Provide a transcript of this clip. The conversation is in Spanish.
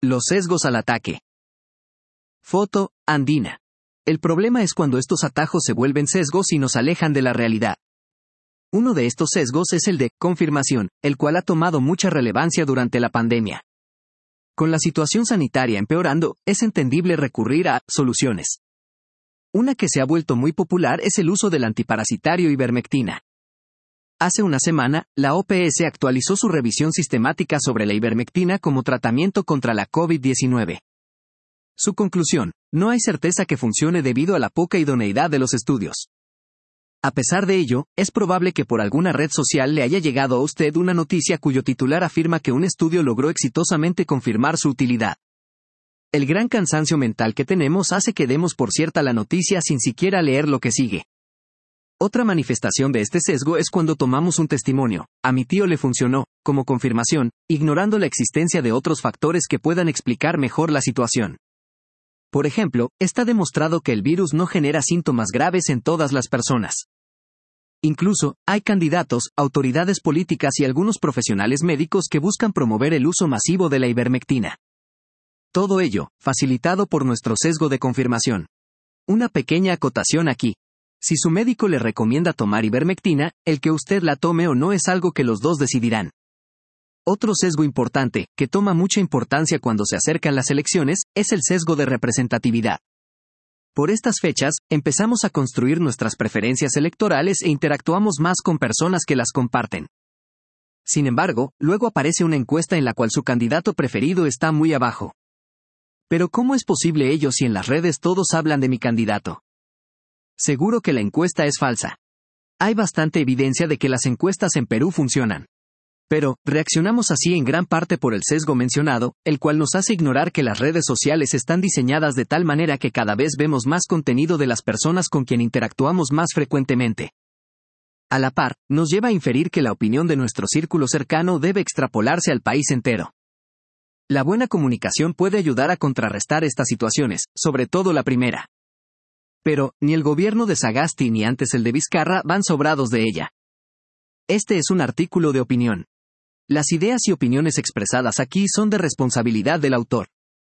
Los sesgos al ataque. Foto, Andina. El problema es cuando estos atajos se vuelven sesgos y nos alejan de la realidad. Uno de estos sesgos es el de confirmación, el cual ha tomado mucha relevancia durante la pandemia. Con la situación sanitaria empeorando, es entendible recurrir a soluciones. Una que se ha vuelto muy popular es el uso del antiparasitario ivermectina. Hace una semana, la OPS actualizó su revisión sistemática sobre la ivermectina como tratamiento contra la COVID-19. Su conclusión: no hay certeza que funcione debido a la poca idoneidad de los estudios. A pesar de ello, es probable que por alguna red social le haya llegado a usted una noticia cuyo titular afirma que un estudio logró exitosamente confirmar su utilidad. El gran cansancio mental que tenemos hace que demos por cierta la noticia sin siquiera leer lo que sigue. Otra manifestación de este sesgo es cuando tomamos un testimonio, a mi tío le funcionó, como confirmación, ignorando la existencia de otros factores que puedan explicar mejor la situación. Por ejemplo, está demostrado que el virus no genera síntomas graves en todas las personas. Incluso, hay candidatos, autoridades políticas y algunos profesionales médicos que buscan promover el uso masivo de la ivermectina. Todo ello, facilitado por nuestro sesgo de confirmación. Una pequeña acotación aquí. Si su médico le recomienda tomar ivermectina, el que usted la tome o no es algo que los dos decidirán. Otro sesgo importante, que toma mucha importancia cuando se acercan las elecciones, es el sesgo de representatividad. Por estas fechas, empezamos a construir nuestras preferencias electorales e interactuamos más con personas que las comparten. Sin embargo, luego aparece una encuesta en la cual su candidato preferido está muy abajo. Pero ¿cómo es posible ello si en las redes todos hablan de mi candidato? Seguro que la encuesta es falsa. Hay bastante evidencia de que las encuestas en Perú funcionan. Pero, reaccionamos así en gran parte por el sesgo mencionado, el cual nos hace ignorar que las redes sociales están diseñadas de tal manera que cada vez vemos más contenido de las personas con quien interactuamos más frecuentemente. A la par, nos lleva a inferir que la opinión de nuestro círculo cercano debe extrapolarse al país entero. La buena comunicación puede ayudar a contrarrestar estas situaciones, sobre todo la primera. Pero, ni el gobierno de Sagasti ni antes el de Vizcarra van sobrados de ella. Este es un artículo de opinión. Las ideas y opiniones expresadas aquí son de responsabilidad del autor.